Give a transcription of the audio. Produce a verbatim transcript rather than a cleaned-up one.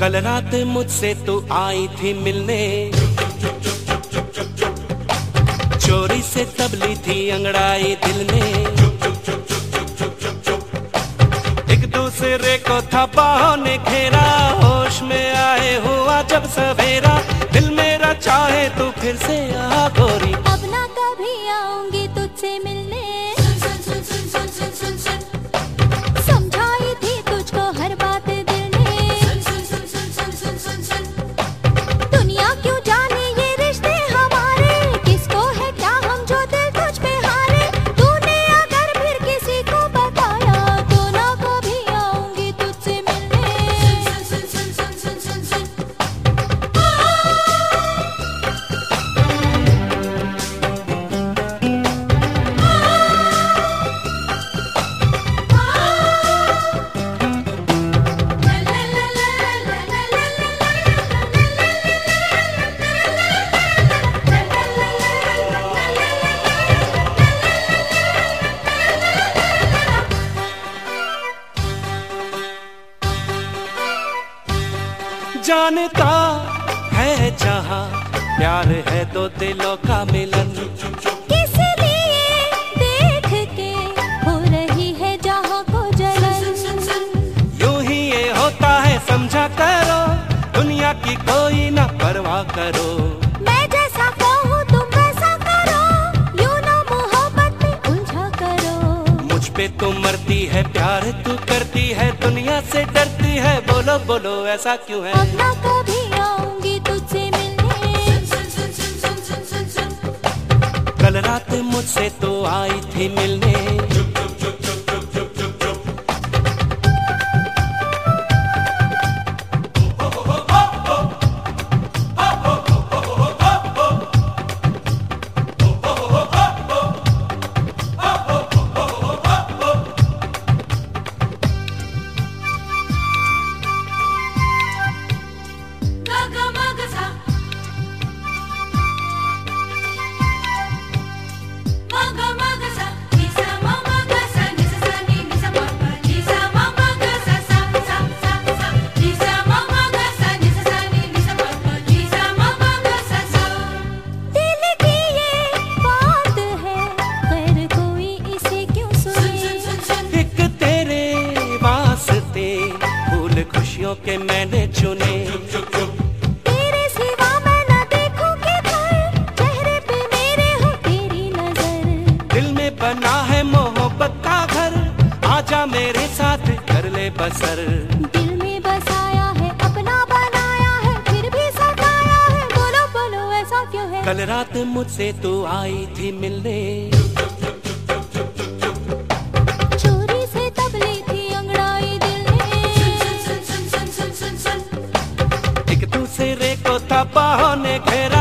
कल रात मुझसे तू आई थी मिलने, चोरी से तबली थी अंगड़ाई दिल ने। एक दूसरे को था बाहों ने घेरा, होश में आए हुआ जब सवेरा। दिल मेरा चाहे तू फिर से आ गोरी, अब ना कभी आऊंगी तुझसे मिलने। सुन सुन सुन सुन सुन सुन सुन समझाई थी तुझको हर बात दिल ने। सुन सुन सुन सुन सुन सुन सुन दुनिया क्यों जाने ये रिश्ते हमारे, किसको है क्या हम जो दिल तुझ पे हारे। तूने अगर फिर किसी को बताया तो ना कभी आऊंगी तुझसे मिलने। सुन सुन सुन सुन सुन सुन सुन जानता है जहाँ प्यार है तो दिलों का मिलन। किस लिए देख के हो रही है जहाँ को जलन। यूं ही ये होता है समझा करो, दुनिया की कोई ना परवाह करो। मैं जैसा कहूँ तुम वैसा करो, यूं ना मोहब्बत में उलझा करो। मुझ पे तू मरती है, प्यार तू करती है, दुनिया से डरती है। बोलो बोलो ऐसा क्यों है? अब ना कभी आऊंगी तुझसे मिलने। सुन सुन सुन सुन सुन सुन सुन कल रात मुझसे तो आई थी मिलने। खुशियों के मैंने चुने, तेरे सिवा मैं न देखूं किधर, चेहरे पे मेरे हो तेरी नजर। दिल में बना है मोहब्बत का घर, आजा मेरे साथ कर ले बसर। दिल में बसाया है अपना बनाया है, फिर भी सताया है। बोलो बोलो ऐसा क्यों है? कल रात मुझसे तू आई थी मिलने, चोरी से तबली थी अंगड़ाई दिल ने। एक दूसरे को था बाहों ने घेरा।